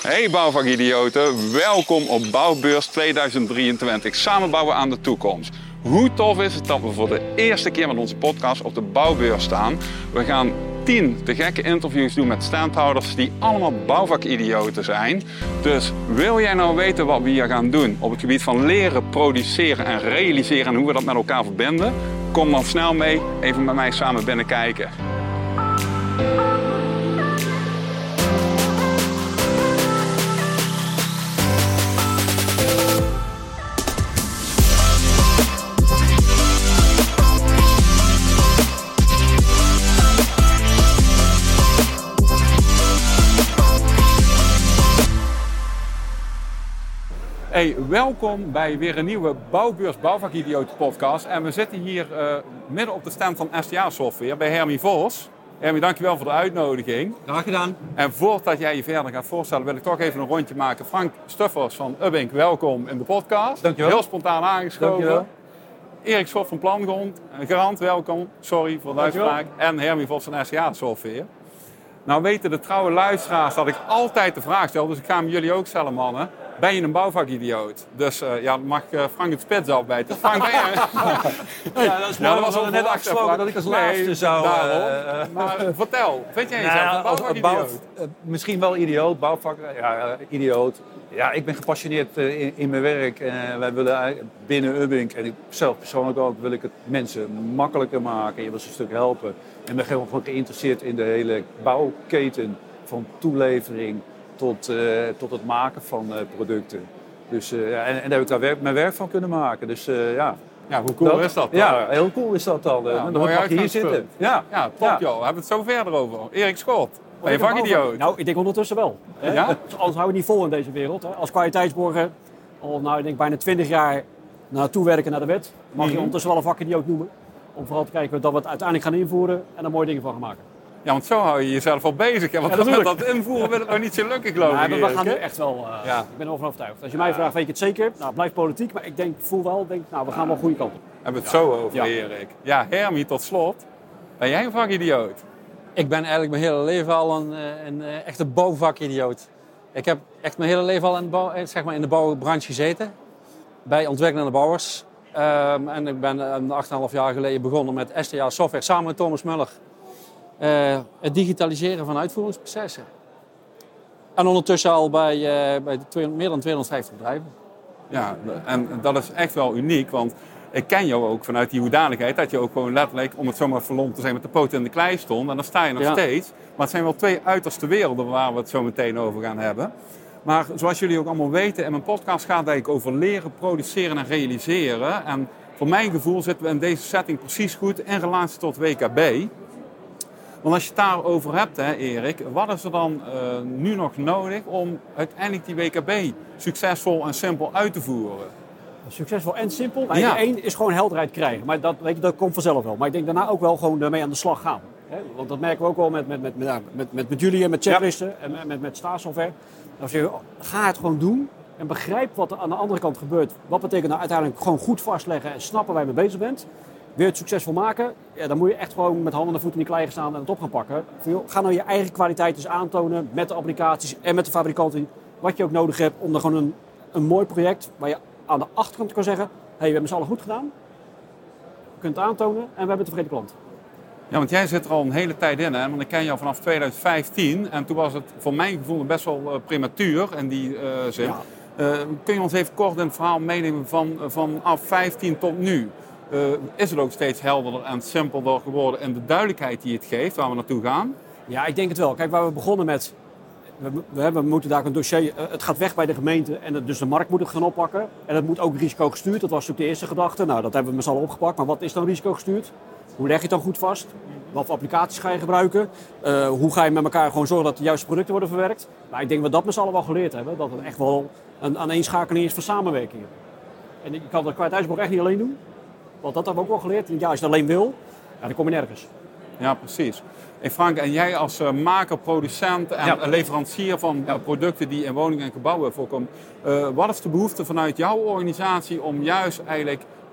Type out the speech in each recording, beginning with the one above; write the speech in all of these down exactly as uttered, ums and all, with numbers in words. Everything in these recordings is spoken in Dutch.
Hey bouwvakidioten, welkom op Bouwbeurs tweeduizend drieëntwintig. Samen bouwen aan de toekomst. Hoe tof is het dat we voor de eerste keer met onze podcast op de Bouwbeurs staan. We gaan tien te gekke interviews doen met standhouders die allemaal bouwvakidioten zijn. Dus wil jij nou weten wat we hier gaan doen op het gebied van leren, produceren en realiseren en hoe we dat met elkaar verbinden? Kom dan snel mee, even met mij samen binnenkijken. Hey, welkom bij weer een nieuwe Bouwbeurs Bouwvakidioten podcast. En we zitten hier uh, midden op de stand van S T A Software bij Hermie Vos. Hermie, dankjewel voor de uitnodiging. Graag gedaan. En voordat jij je verder gaat voorstellen, wil ik toch even een rondje maken. Frank Stuffers van Ubbink, welkom in de podcast. Dankjewel. Heel spontaan aangeschoven. Dankjewel. Erik Schot van Plangrond, Garant, welkom. Sorry voor de uitspraak. En Hermie Vos van S T A Software. Nou weten de trouwe luisteraars dat ik altijd de vraag stel, dus ik ga hem jullie ook stellen, mannen. Ben je een bouwvakidioot? Dus uh, ja, mag uh, Frank het spits afbijten. Frank, ben je... hey. Ja, dat is mooi. Ja, we hadden net afgesproken dat ik als laatste nee, zou... Uh, uh, maar uh, vertel, vind jij nou, jezelf een bouwvakidioot? Bouw, uh, misschien wel idioot, bouwvakker. Ja, uh, idioot. Ja, ik ben gepassioneerd uh, in, in mijn werk. En uh, wij willen uh, binnen Ubbink, en ik zelf persoonlijk ook, wil ik het mensen makkelijker maken. Je wil ze een stuk helpen. En ben gewoon geïnteresseerd in de hele bouwketen van toelevering tot, uh, tot het maken van uh, producten. Dus, uh, ja, en, en daar heb ik daar werk, mijn werk van kunnen maken. Dus uh, ja. Ja, hoe cool dat, is dat dan? Ja, heel cool is dat dan. Ja, dan mag je hier zitten. Ja, ja top ja. joh. We hebben het zo verder over. Erik Schot, ben je vakidioot? Nou, ik denk ondertussen wel. Hè? Ja? Anders houden we niet vol in deze wereld. Hè? Als kwaliteitsborger al nou, ik denk bijna twintig jaar naartoe werken naar de wet, mag je mm-hmm. ondertussen wel een vakidioot noemen. Om vooral te kijken dat we het uiteindelijk gaan invoeren en er mooie dingen van gaan maken. Ja, want zo hou je jezelf al bezig. Hè? Want ja, met dat invoeren wil het nog niet zo lukken, geloof ik. Nee, maar we gaan nu echt wel, uh, ja. ik ben ervan overtuigd. Als je mij vraagt, weet je het zeker? Nou, blijf politiek, maar ik denk, voel wel, denk, nou, we gaan wel goede kant op. Hebben we het ja. zo over, ja. Erik. Ja, Hermie, tot slot. Ben jij een vakidioot? Ik ben eigenlijk mijn hele leven al een, een, een echte bouwvakidioot. Ik heb echt mijn hele leven al in de, bouw, zeg maar in de bouwbranche gezeten. Bij ontwikkelende bouwers. Um, en ik ben een acht komma vijf jaar geleden begonnen met S T A Software samen met Thomas Muller. Uh, het digitaliseren van uitvoeringsprocessen. En ondertussen al bij, uh, bij twee, meer dan tweehonderdvijftig bedrijven. Ja, en dat is echt wel uniek, want ik ken jou ook vanuit die hoedanigheid dat je ook gewoon letterlijk, om het zomaar verlomd te zijn, met de poten in de klei stond. En dan sta je nog ja. steeds. Maar het zijn wel twee uiterste werelden waar we het zo meteen over gaan hebben. Maar zoals jullie ook allemaal weten, in mijn podcast gaat het eigenlijk over leren, produceren en realiseren. En voor mijn gevoel zitten we in deze setting precies goed in relatie tot W K B. Want als je het daarover hebt, hè, Erik, wat is er dan uh, nu nog nodig om uiteindelijk die W K B succesvol en simpel uit te voeren? Succesvol en simpel? Nou, ja. Eén is gewoon helderheid krijgen, maar dat, weet je, dat komt vanzelf wel. Maar ik denk daarna ook wel gewoon ermee aan de slag gaan. Hè? Want dat merken we ook wel met, met, met, met, met, met, met jullie en met checklisten ja. en met, met, met S T A Software. Als je, ga het gewoon doen en begrijp wat er aan de andere kant gebeurt. Wat betekent nou uiteindelijk gewoon goed vastleggen en snappen waar je mee bezig bent. Wil je het succesvol maken, ja, dan moet je echt gewoon met handen en voeten in die klei gaan staan en het op gaan pakken. Ga nou je eigen kwaliteit dus aantonen met de applicaties en met de fabrikanten. Wat je ook nodig hebt om er gewoon een, een mooi project waar je aan de achterkant kan zeggen, hé, hey, we hebben z'n allen goed gedaan. Je kunt het aantonen en we hebben een tevreden klant. Ja, want jij zit er al een hele tijd in, hè? Want ik ken jou vanaf tweeduizend vijftien en toen was het voor mijn gevoel best wel uh, prematuur in die uh, zin. Ja. Uh, kun je ons even kort in het verhaal meenemen van vanaf vijftien tot nu? Uh, is het ook steeds helderder en simpelder geworden in de duidelijkheid die het geeft, waar we naartoe gaan? Ja, ik denk het wel. Kijk, waar we begonnen met, we, we, we moeten daar een dossier, uh, het gaat weg bij de gemeente en het, dus de markt moet het gaan oppakken. En het moet ook risicogestuurd, dat was natuurlijk de eerste gedachte. Nou, dat hebben we met z'n allen opgepakt, maar wat is dan risicogestuurd? Hoe leg je het dan goed vast? Wat voor applicaties ga je gebruiken? Uh, hoe ga je met elkaar gewoon zorgen dat de juiste producten worden verwerkt? Nou, ik denk dat we dat met z'n allen wel geleerd hebben, dat het echt wel een aaneenschakeling is van samenwerking. En je kan de kwaliteitsborg echt niet alleen doen. Want dat hebben we ook wel geleerd. Ja, als je het alleen wil, ja, dan kom je nergens. Ja, precies. Hey Frank, en jij als uh, maker, producent en ja. leverancier van ja. uh, producten die in woningen en gebouwen voorkomen. Uh, wat is de behoefte vanuit jouw organisatie om juist eigenlijk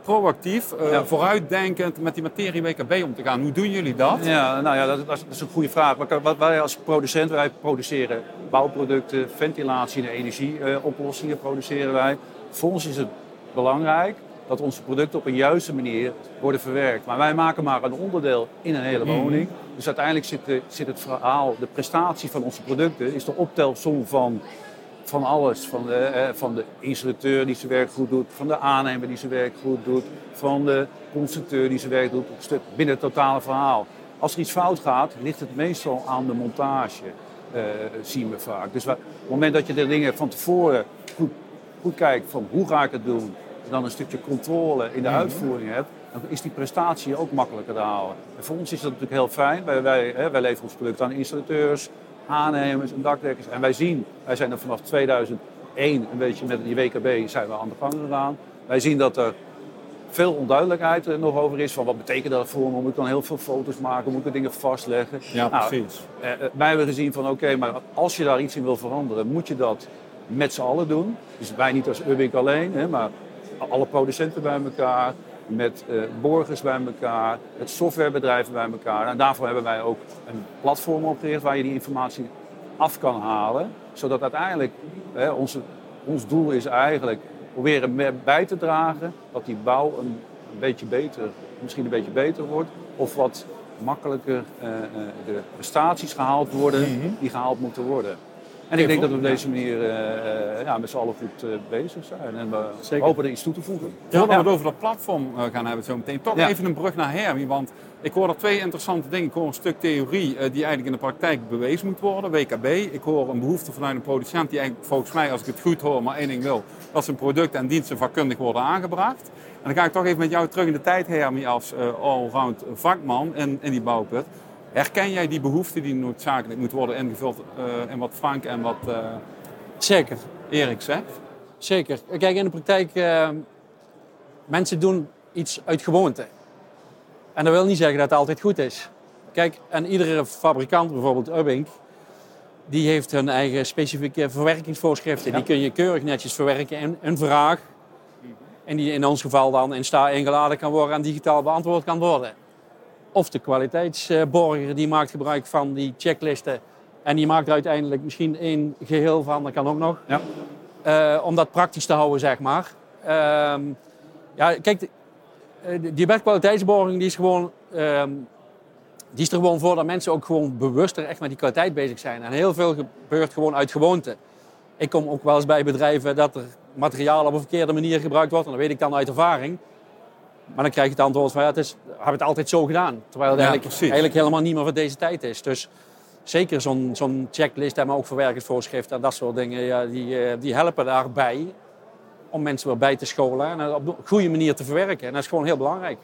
proactief, uh, ja. vooruitdenkend met die materie W K B om te gaan. Hoe doen jullie dat? Ja, nou ja, dat, dat is een goede vraag. Wat wij als producent, wij produceren bouwproducten, ventilatie- en energieoplossingen uh, produceren wij. Voor ons is het belangrijk dat onze producten op een juiste manier worden verwerkt. Maar wij maken maar een onderdeel in een hele woning. Mm. Dus uiteindelijk zit, de, zit het verhaal, de prestatie van onze producten is de optelsom van, van alles. Van de, eh, van de installateur die zijn werk goed doet, van de aannemer die zijn werk goed doet, van de constructeur die zijn werk doet, binnen het totale verhaal. Als er iets fout gaat, ligt het meestal aan de montage, uh, zien we vaak. Dus op het moment dat je de dingen van tevoren goed, goed kijkt van hoe ga ik het doen, en dan een stukje controle in de uitvoering hebt, dan is die prestatie ook makkelijker te halen. En voor ons is dat natuurlijk heel fijn. Wij, wij, hè, wij leveren ons product aan installateurs, aannemers en dakdekkers. En wij zien, wij zijn er vanaf tweeduizend één een beetje met die W K B zijn we aan de gang gegaan. Wij zien dat er veel onduidelijkheid er nog over is. Van wat betekent dat voor me? Moet ik dan heel veel foto's maken? Moet ik dingen vastleggen? Ja, nou, precies. Eh, wij hebben gezien van oké, okay, maar als je daar iets in wil veranderen, moet je dat met z'n allen doen. Dus wij niet als Urbink alleen, hè, maar alle producenten bij elkaar, met uh, borgers bij elkaar, met softwarebedrijven bij elkaar. En daarvoor hebben wij ook een platform opgericht waar je die informatie af kan halen. Zodat uiteindelijk, hè, onze, ons doel is eigenlijk proberen meer bij te dragen dat die bouw een, een beetje beter, misschien een beetje beter wordt. Of wat makkelijker uh, uh, de prestaties gehaald worden mm-hmm. die gehaald moeten worden. En ik denk dat we op deze manier uh, ja, met z'n allen goed uh, bezig zijn. En we Zeker. hopen er iets toe te voegen. Voordat ja. we het over dat platform uh, gaan hebben zo meteen, toch ja. even een brug naar Hermie. Want ik hoor er twee interessante dingen. Ik hoor een stuk theorie uh, die eigenlijk in de praktijk bewezen moet worden, W K B. Ik hoor een behoefte vanuit een producent die eigenlijk volgens mij, als ik het goed hoor, maar één ding wil. Dat zijn producten en diensten vakkundig worden aangebracht. En dan ga ik toch even met jou terug in de tijd, Hermie, als uh, allround vakman in, in die bouwput. Herken jij die behoefte die noodzakelijk moet worden ingevuld uh, in wat Frank en wat uh, Zeker. Erik zegt? Zeker. Kijk, in de praktijk, uh, mensen doen iets uit gewoonte. En dat wil niet zeggen dat het altijd goed is. Kijk, en iedere fabrikant, bijvoorbeeld Urbink, die heeft hun eigen specifieke verwerkingsvoorschriften. Ja. Die kun je keurig netjes verwerken in een vraag. En die in ons geval dan in sta ingeladen kan worden en digitaal beantwoord kan worden. Of de kwaliteitsborger die maakt gebruik van die checklisten en die maakt er uiteindelijk misschien één geheel van, dat kan ook nog. Ja. Uh, om dat praktisch te houden, zeg maar. Uh, ja, kijk, de, die wetkwaliteitsborging die is gewoon, uh, die is er gewoon voor dat mensen ook gewoon bewuster echt met die kwaliteit bezig zijn. En heel veel gebeurt gewoon uit gewoonte. Ik kom ook wel eens bij bedrijven dat er materiaal op een verkeerde manier gebruikt wordt en dat weet ik dan uit ervaring. Maar dan krijg je het antwoord van, ja, het is, we hebben het altijd zo gedaan. Terwijl het ja, eigenlijk, eigenlijk helemaal niet meer voor deze tijd is. Dus zeker zo'n, zo'n checklist, maar ook verwerkingsvoorschriften en dat soort dingen, ja, die, die helpen daarbij om mensen weer bij te scholen en op een goede manier te verwerken. En dat is gewoon heel belangrijk.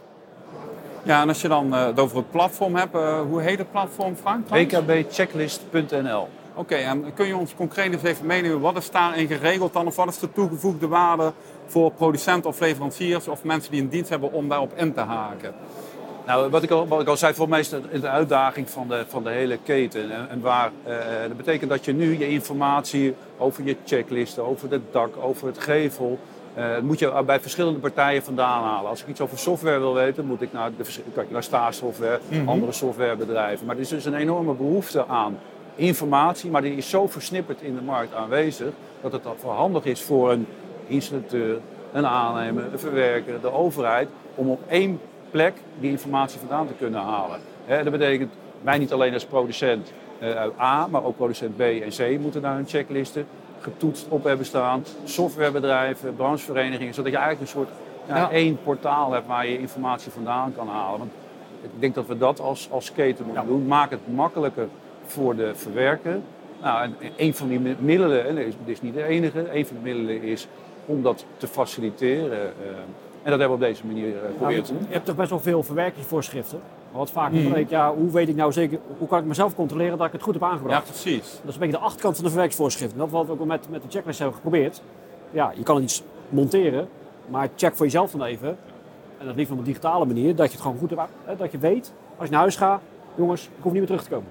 Ja, en als je dan uh, het over het platform hebt, uh, hoe heet het platform, Frank? w k b checklist punt n l. Oké, okay, en kun je ons concreet eens even meenemen, wat is daarin geregeld dan? Of wat is de toegevoegde waarde voor producenten of leveranciers of mensen die een dienst hebben om daarop in te haken? Nou, wat ik al, wat ik al zei, voor mij is het de uitdaging van de, van de hele keten. En, en waar, uh, dat betekent dat je nu je informatie over je checklisten, over het dak, over het gevel, uh, moet je bij verschillende partijen vandaan halen. Als ik iets over software wil weten, moet ik naar, de, kijk, naar Star Software, mm-hmm. andere softwarebedrijven. Maar er is dus een enorme behoefte aan informatie, maar die is zo versnipperd in de markt aanwezig dat het handig is voor een installateur, een aannemer, een verwerker, de overheid, om op één plek die informatie vandaan te kunnen halen. He, dat betekent, wij niet alleen als producent uh, A, maar ook producent B en C moeten naar hun checklisten getoetst op hebben staan. Softwarebedrijven, brancheverenigingen, zodat je eigenlijk een soort ja, ja. één portaal hebt waar je informatie vandaan kan halen. Want ik denk dat we dat als, als keten moeten ja. doen. Maak het makkelijker voor de verwerker. Nou, en een van die middelen, en dit is niet de enige, een van de middelen is om dat te faciliteren. Uh, en dat hebben we op deze manier uh, geprobeerd te doen. Je hebt toch best wel veel verwerkingsvoorschriften. Wat vaak mm. denk, ja, hoe weet ik nou zeker, hoe kan ik mezelf controleren dat ik het goed heb aangebracht? Ja, precies. Dat is een beetje de achterkant van de verwerkingsvoorschriften. Dat is wat we ook met, met de checklist hebben geprobeerd. Ja, je kan iets monteren, maar check voor jezelf dan even. En dat liefst op een digitale manier, dat je het gewoon goed hebt, dat je weet, als je naar huis gaat, jongens, ik hoef niet meer terug te komen.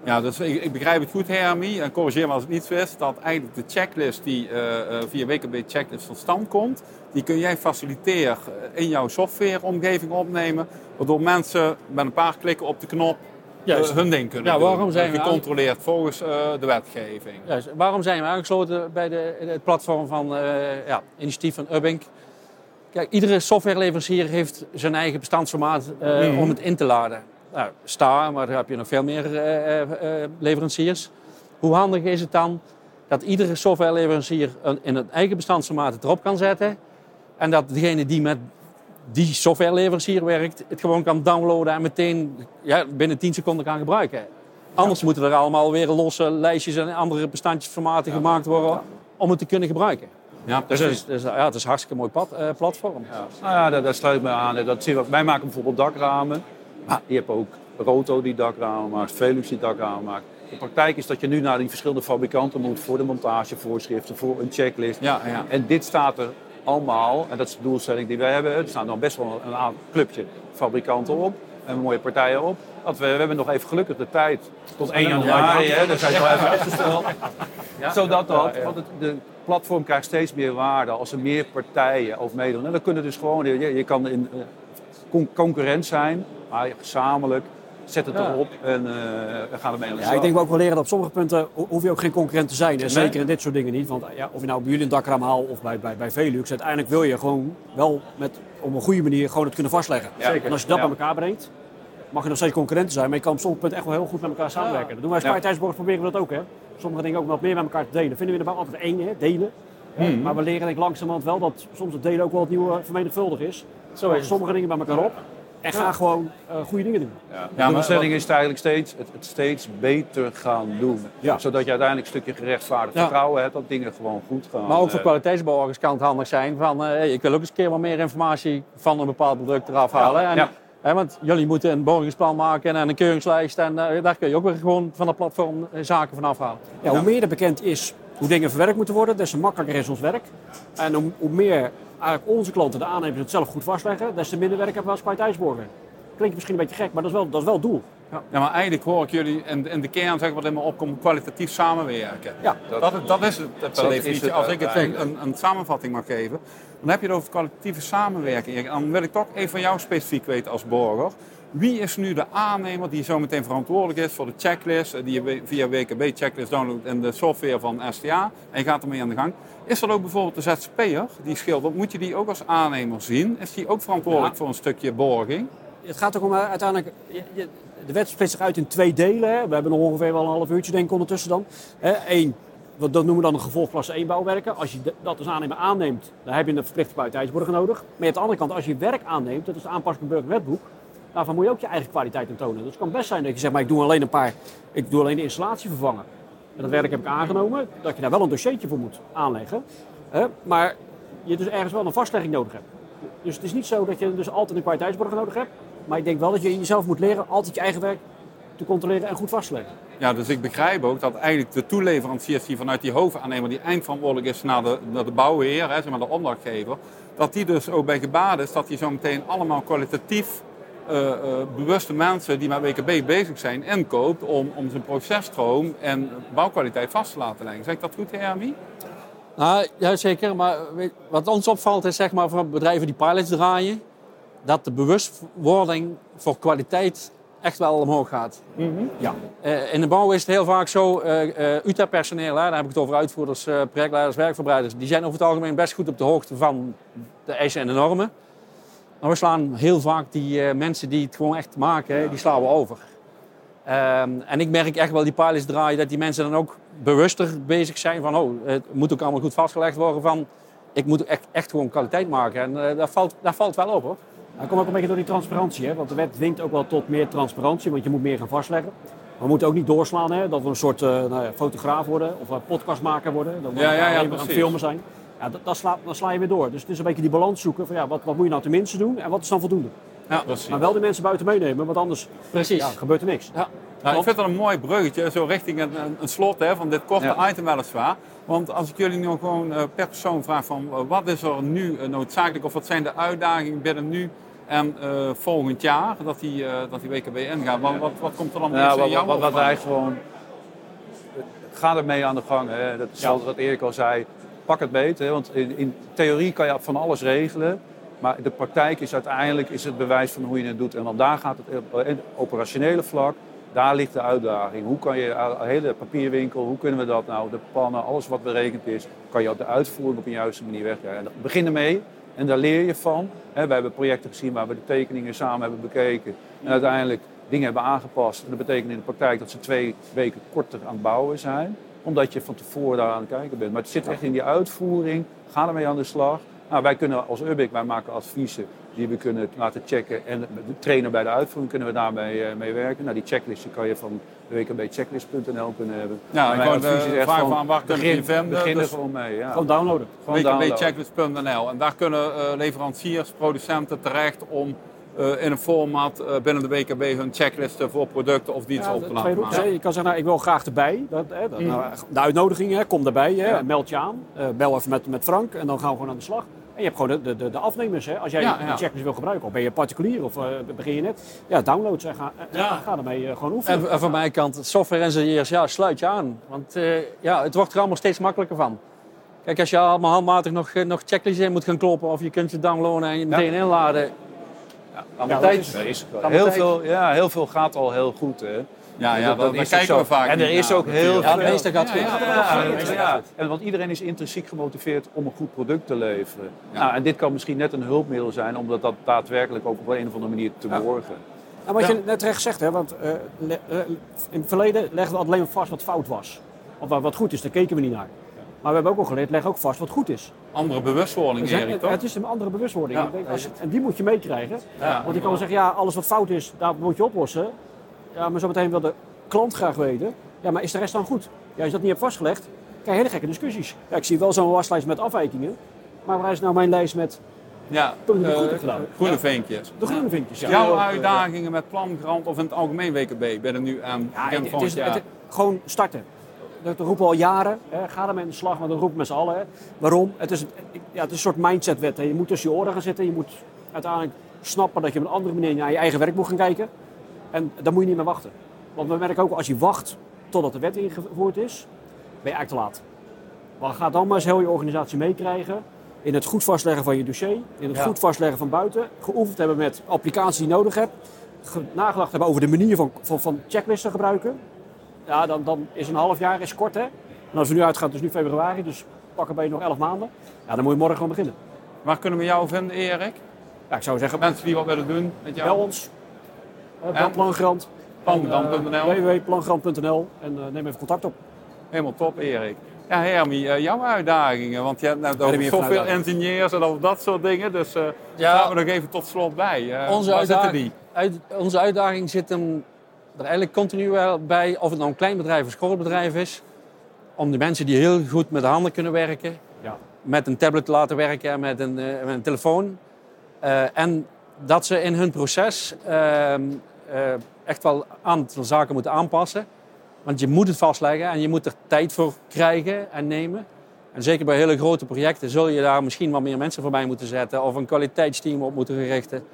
Ja, dus ik, ik begrijp het goed, Hermie, en corrigeer me als het niet zo is, dat eigenlijk de checklist die uh, uh, via W K B Checklist tot stand komt, die kun jij faciliteren in jouw softwareomgeving opnemen, waardoor mensen met een paar klikken op de knop uh, hun ding kunnen ja, doen. Waarom zijn we gecontroleerd volgens uh, de wetgeving. Juist. Waarom zijn we aangesloten bij de, het platform van uh, ja, initiatief van Ubbink? Kijk, iedere softwareleverancier heeft zijn eigen bestandsformaat uh, mm-hmm. om het in te laden. Nou, Star, maar daar heb je nog veel meer uh, uh, leveranciers. Hoe handig is het dan dat iedere softwareleverancier een, in een eigen bestandsformaat het erop kan zetten en dat degene die met die softwareleverancier werkt het gewoon kan downloaden en meteen ja, binnen tien seconden kan gebruiken. Anders ja. moeten er allemaal weer losse lijstjes en andere bestandjesformaten ja. gemaakt worden om het te kunnen gebruiken. Ja, dus het is, dus, ja, het is een hartstikke mooi pad, uh, platform. Ja. Nou ja, daar, daar sluit me aan. Dat zien we. Wij maken bijvoorbeeld dakramen. Maar je hebt ook Roto die dakramen maakt, Velux die dakramen maakt. De praktijk is dat je nu naar die verschillende fabrikanten moet voor de montagevoorschriften, voor een checklist. Ja, ja. En dit staat er allemaal, en dat is de doelstelling die wij hebben. Er staan dan best wel een aantal clubje fabrikanten op en mooie partijen op. Dat we, we hebben nog even gelukkig de tijd tot één januari, hè, daar zijn we nog even uitgesteld. Ja. Zodat dat, want het, de platform krijgt steeds meer waarde als er meer partijen over meedoen. En dan kunnen dus gewoon, je, je kan in uh, con- concurrent zijn, maar gezamenlijk zet het ja. erop en uh, we gaan ermee aan de slag. Ja, ik denk ook wel leren dat op sommige punten hoef je ook geen concurrent te zijn. En zeker nee. in dit soort dingen niet. Want ja, of je nou bij jullie een dakraam haalt of bij, bij, bij Velux, uiteindelijk wil je gewoon wel met, op een goede manier gewoon het kunnen vastleggen. Ja. En als je dat ja. bij elkaar brengt, mag je nog steeds concurrenten zijn, maar je kan op sommige punten echt wel heel goed met elkaar samenwerken. Ja. Dat doen wij als Kwaliteitsborg, proberen we dat ook. Hè. Sommige dingen ook wat meer met elkaar te delen. Vinden we er wel altijd één, hè, delen. Hmm. Maar we leren denk ik langzamerhand wel dat soms het delen ook wel het nieuwe vermenigvuldig is. Zo is sommige dingen bij elkaar op. En ga gewoon uh, goede dingen doen. Ja. Ja, de doelstelling is het eigenlijk steeds, het, het steeds beter gaan doen. Ja. Zodat je uiteindelijk een stukje gerechtvaardigd ja. vertrouwen hebt dat dingen gewoon goed gaan. Maar ook voor kwaliteitsborgers kan het handig zijn van uh, hey, ik wil ook eens een keer wat meer informatie van een bepaald product eraf halen. Ja. En, ja. Hè, want jullie moeten een borgingsplan maken en een keuringslijst en uh, daar kun je ook weer gewoon van dat platform uh, zaken van afhalen. Ja, hoe meer er bekend is hoe dingen verwerkt moeten worden, des te makkelijker is ons werk. En hoe, hoe meer eigenlijk onze klanten, de aannemers, het zelf goed vastleggen, des te minder werk hebben we als kwaliteitsborger. Klinkt misschien een beetje gek, maar dat is wel, dat is wel het doel. Ja. ja, maar eigenlijk hoor ik jullie in, in de kern zeggen wat in me opkomt, kwalitatief samenwerken. Ja, dat, dat, dat is het per definitie. Als ik het een, een, een samenvatting mag geven, dan heb je het over kwalitatieve samenwerking. Dan wil ik toch even van jou specifiek weten als borger. Wie is nu de aannemer die zo meteen verantwoordelijk is voor de checklist, die je via W K B Checklist downloadt in de software van S T A en je gaat ermee aan de gang? Is dat ook bijvoorbeeld de Z Z P'er die schildert? Moet je die ook als aannemer zien? Is die ook verantwoordelijk ja. voor een stukje borging? Het gaat ook om uiteindelijk, de wet splitst zich uit in twee delen. Hè. We hebben nog ongeveer wel een half uurtje denk ik ondertussen dan. Eén, dat noemen we dan een gevolgklasse één bouwwerken. Als je dat als aannemer aanneemt, dan heb je een verplichte kwaliteitsborger nodig. Maar aan de andere kant, als je werk aanneemt, dat is de aanpassing burgerwetboek. Daarvan moet je ook je eigen kwaliteit aan tonen. Dus het kan best zijn dat je zegt, maar ik doe alleen een paar, ik doe alleen de installatie vervangen. En dat werk heb ik aangenomen, dat je daar wel een dossiertje voor moet aanleggen. Hè? Maar je dus ergens wel een vastlegging nodig hebt. Dus het is niet zo dat je dus altijd een kwaliteitsborger nodig hebt. Maar ik denk wel dat je in jezelf moet leren altijd je eigen werk te controleren en goed vast te leggen. Ja, dus ik begrijp ook dat eigenlijk de toeleveranciers die vanuit die hoofdaannemer die eindverantwoordelijk is naar de, naar de bouwheer, hè, zeg maar de opdrachtgever, dat die dus ook bij gebaat is dat die zo meteen allemaal kwalitatief uh, uh, bewuste mensen die met W K B bezig zijn inkoopt om, om zijn processtroom en bouwkwaliteit vast te laten leggen. Zeg ik dat goed, Hermie? Nou, ja, zeker. Maar weet, wat ons opvalt is zeg maar van bedrijven die pilots draaien, dat de bewustwording voor kwaliteit echt wel omhoog gaat. Mm-hmm. Ja. Uh, in de bouw is het heel vaak zo, uh, uh, U T A personeel, daar heb ik het over uitvoerders, uh, projectleiders, werkverbreiders, die zijn over het algemeen best goed op de hoogte van de eisen en de normen. Maar we slaan heel vaak die uh, mensen die het gewoon echt maken, ja. die slaan we over. Um, en ik merk echt wel die pilots draaien, dat die mensen dan ook bewuster bezig zijn van, oh, het moet ook allemaal goed vastgelegd worden van, ik moet echt, echt gewoon kwaliteit maken. En uh, dat, valt, dat valt wel op, hoor. Dat komt ook een beetje door die transparantie, hè? Want de wet dwingt ook wel tot meer transparantie, want je moet meer gaan vastleggen. We moeten ook niet doorslaan, hè? Dat we een soort uh, nou ja, fotograaf worden of een podcastmaker worden. Dat we ja, ja, ja, aan het filmen zijn. Ja, dat, dat sla, dan sla je weer door. Dus het is een beetje die balans zoeken van ja, wat, wat moet je nou tenminste doen en wat is dan voldoende. Ja, maar wel de mensen buiten meenemen, want anders Precies. Ja, gebeurt er niks. Ja. Nou, ik vind dat een mooi bruggetje, zo richting een, een slot hè, van dit korte ja. item weliswaar. Want als ik jullie nu gewoon uh, per persoon vraag van uh, wat is er nu uh, noodzakelijk of wat zijn de uitdagingen binnen nu En uh, volgend jaar dat die, uh, dat die W K B ingaat, wat, wat, wat komt er dan ja, in wat, jouw wat, wat wij gewoon... Ga ermee aan de gang. Hè. Dat is ja. wat Erik al zei. Pak het beet. Hè. Want in, in theorie kan je van alles regelen. Maar de praktijk is uiteindelijk is het bewijs van hoe je het doet. En dan daar gaat het op het operationele vlak. Daar ligt de uitdaging. Hoe kan je de hele papierwinkel, hoe kunnen we dat nou, de pannen, alles wat berekend is, kan je op de uitvoering op een juiste manier wegkrijgen. Begin ermee en daar leer je van. He, we hebben projecten gezien waar we de tekeningen samen hebben bekeken en uiteindelijk dingen hebben aangepast. En dat betekent in de praktijk dat ze twee weken korter aan het bouwen zijn, omdat je van tevoren daar aan het kijken bent. Maar het zit echt in die uitvoering, ga ermee aan de slag. Nou, wij kunnen als Ubic, wij maken adviezen die we kunnen laten checken en de trainer bij de uitvoering kunnen we daarmee uh, mee werken. Nou, die checklist kan je van w k b checklist punt n l kunnen hebben. Ja, ik wou de vraag van, van waar kunnen we vinden? Begin er dus gewoon mee. Ja. Gewoon downloaden. w k b checklist punt n l en daar kunnen uh, leveranciers, producenten terecht om uh, in een format uh, binnen de W K B hun checklisten voor producten of diensten ja, op te laten maken. Je kan zeggen, nou, ik wil graag erbij. Dat, hè, dat, mm. nou, de uitnodiging, hè, kom erbij, hè, ja. meld je aan. Uh, bel even met, met Frank en dan gaan we gewoon aan de slag. En je hebt gewoon de, de, de afnemers. Hè. Als jij ja, ja. die checklist wil gebruiken, of ben je particulier of uh, begin je net. Ja, download ze en ga, ja. ga ermee uh, gewoon oefenen. En, en van mijn kant, software-engineers, ja, sluit je aan. Want uh, ja, het wordt er allemaal steeds makkelijker van. Kijk, als je allemaal handmatig nog, nog checklists in moet gaan kloppen of je kunt ze downloaden en je meteen ja. inladen. Ja, ja, tijd, is, is heel, veel, ja, heel veel gaat al heel goed. Hè. Ja, ja, dat, dat, dat kijken we vaak. En er is ook heel veel. Ja, meestal gaat het goed. Ja, ja, ja, ja. En want iedereen is intrinsiek gemotiveerd om een goed product te leveren. Ja. Nou, en dit kan misschien net een hulpmiddel zijn om dat, dat daadwerkelijk ook op een of andere manier te borgen. Ja. Nou, wat je net terecht zegt, hè, want uh, le, uh, in het verleden legden we alleen vast wat fout was. Of wat goed is, daar keken we niet naar. Maar we hebben ook al geleerd, leg ook vast wat goed is. Andere bewustwording, dus, Erik, toch? Het is een andere bewustwording. Ja. Denk, als, en die moet je meekrijgen. Ja. Want je kan wel zeggen, ja, alles wat fout is, dat moet je oplossen. Ja, maar zo meteen wil de klant graag weten, ja, maar is de rest dan goed? Ja, als je dat niet hebt vastgelegd, krijg je hele gekke discussies. Ja, ik zie wel zo'n waslijst met afwijkingen, maar waar is nou mijn lijst met ja, uh, groene ja. vinkjes? De groene vinkjes, ja. Jouw uitdagingen met Plangrand of in het algemeen W K B, ben er nu aan ja, het, het is, het, gewoon starten. Dat roepen we al jaren, hè. Ga ermee aan de slag, maar dat roepen we met z'n allen. Hè. Waarom? Het is, ja, het is een soort mindsetwet. Hè. Je moet tussen je oren gaan zitten, je moet uiteindelijk snappen dat je op een andere manier naar je eigen werk moet gaan kijken. En daar moet je niet meer wachten. Want we merken ook, als je wacht totdat de wet ingevoerd is, ben je eigenlijk te laat. Maar ga dan maar eens heel je organisatie meekrijgen in het goed vastleggen van je dossier, in het ja. goed vastleggen van buiten, geoefend hebben met applicaties die je nodig hebt, nagedacht hebben over de manier van, van, van checklisten gebruiken. Ja, dan, dan is een half jaar is kort, hè. En als we nu uitgaan, het is nu februari, dus pakken bij nog elf maanden. Ja, dan moet je morgen gewoon beginnen. Waar kunnen we jou vinden, Erik? Ja, ik zou zeggen, mensen die wat willen doen met jou. Bel ons. Uh, Plangrand. Plangrand punt n l. w w w punt plangrand punt n l en uh, neem even contact op. Helemaal top, Erik. Ja, Hermie, uh, jouw uitdagingen, want je hebt nou over ja, zoveel engineers en over dat soort dingen, dus uh, ja, gaan we nog even tot slot bij. Uh, onze, uitdaging, die? Uit, onze uitdaging zit hem er eigenlijk continu wel bij, of het nou een klein bedrijf of schoolbedrijf is, om de mensen die heel goed met de handen kunnen werken, ja. met een tablet laten werken en met een, uh, met een telefoon. Uh, en dat ze in hun proces uh, uh, echt wel een aantal zaken moeten aanpassen. Want je moet het vastleggen en je moet er tijd voor krijgen en nemen. En zeker bij hele grote projecten zul je daar misschien wat meer mensen voorbij moeten zetten of een kwaliteitsteam op moeten richten.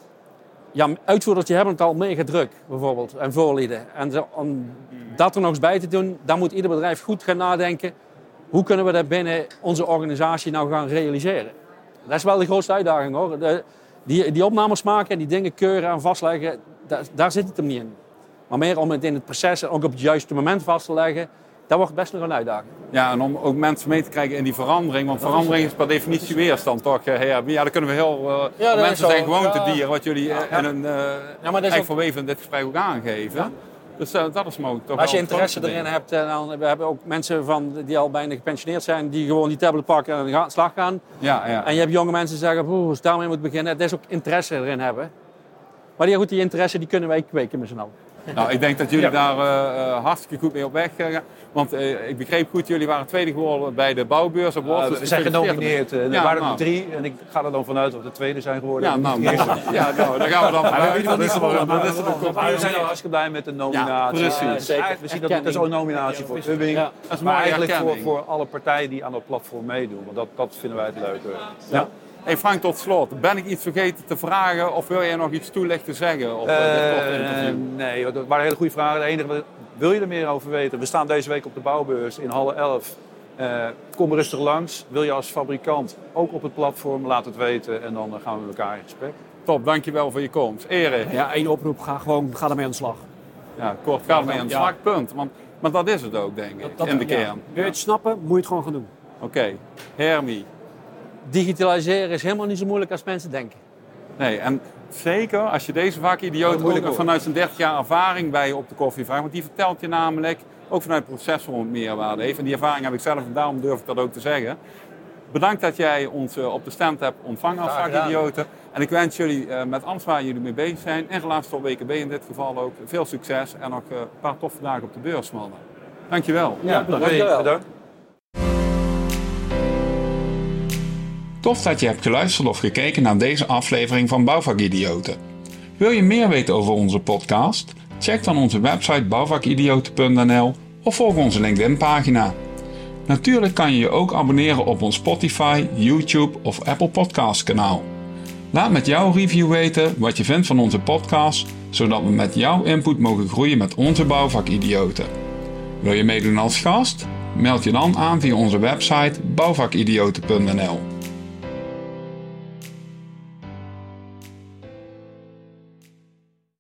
Ja, uitvoerders hebben het al mega druk, bijvoorbeeld, en voorlieden. En om dat er nog eens bij te doen, dan moet ieder bedrijf goed gaan nadenken. Hoe kunnen we dat binnen onze organisatie nou gaan realiseren? Dat is wel de grootste uitdaging, hoor. De, die, die opnames maken en die dingen keuren en vastleggen, daar, daar zit het hem niet in. Maar meer om het in het proces ook op het juiste moment vast te leggen, dat wordt best nog een uitdaging. Ja, en om ook mensen mee te krijgen in die verandering. Want verandering is per definitie weerstand, toch? Ja, daar kunnen we heel... Uh, ja, mensen zijn gewoontedieren, wat jullie ja, ja. in een uh, ja, eigenlijk verweven in dit gesprek ook aangeven. Ja. Dus uh, dat is mogelijk toch. Als je interesse erin hebt, dan we hebben ook mensen van, die al bijna gepensioneerd zijn, die gewoon die tablet pakken en aan de slag gaan. Ja, ja. En je hebt jonge mensen die zeggen, oeh, als daarmee moet beginnen. Dat is ook interesse erin hebben. Maar die, goed, die interesse die kunnen wij kweken met z'n allen. Nou, ik denk dat jullie ja. daar uh, hartstikke goed mee op weg gaan. Want uh, ik begreep goed, jullie waren tweede geworden bij de Bouwbeurs. Op uh, dus we zijn genomineerd. Er ja, waren er nou. drie en ik ga er dan vanuit dat we de tweede zijn geworden. Ja, nou, nou, ja, nou dan gaan we dan vanuit. Ja, we zijn al hartstikke blij met de nominatie. Ja, precies. Uh, we zien dat het is ook een nominatie voor Ubbing. Ja, maar eigenlijk voor, voor alle partijen die aan dat platform meedoen. Want dat, dat vinden wij het leuke. Ja. Hey Frank, tot slot. Ben ik iets vergeten te vragen of wil jij nog iets toelichten zeggen op uh, dit korte interview? Nee, dat waren hele goede vragen. De enige, wil je er meer over weten? We staan deze week op de bouwbeurs in Halle elf. Uh, kom rustig langs. Wil je als fabrikant ook op het platform, laat het weten en dan gaan we met elkaar in gesprek. Top, dankjewel voor je komst. Erik. Ja, één oproep, ga gewoon ga ermee aan de slag. Ja, kort, ga ermee aan de slag, ja. Punt. Want, want dat is het ook, denk ik, dat, dat, in de kern. Ja. Wil je het snappen, moet je het gewoon gaan doen. Oké, okay. Hermie. Digitaliseren is helemaal niet zo moeilijk als mensen denken. Nee, en zeker als je deze vakidioot ook vanuit zijn dertig jaar ervaring bij je op de koffie vraagt. Want die vertelt je namelijk ook vanuit het proces waarom het meerwaarde heeft. En die ervaring heb ik zelf en daarom durf ik dat ook te zeggen. Bedankt dat jij ons op de stand hebt ontvangen als vakidioten. En ik wens jullie met alles waar jullie mee bezig zijn, in relatie tot W K B in dit geval ook, veel succes en nog een paar toffe dagen op de beurs, mannen. Dankjewel. Ja, bedankt. bedankt. Tof dat je hebt geluisterd of gekeken naar deze aflevering van Bouwvakidioten. Wil je meer weten over onze podcast? Check dan onze website bouwvakidioten punt n l of volg onze LinkedIn pagina. Natuurlijk kan je je ook abonneren op ons Spotify, YouTube of Apple Podcasts kanaal. Laat met jouw review weten wat je vindt van onze podcast, zodat we met jouw input mogen groeien met onze bouwvakidioten. Wil je meedoen als gast? Meld je dan aan via onze website bouwvakidioten punt n l.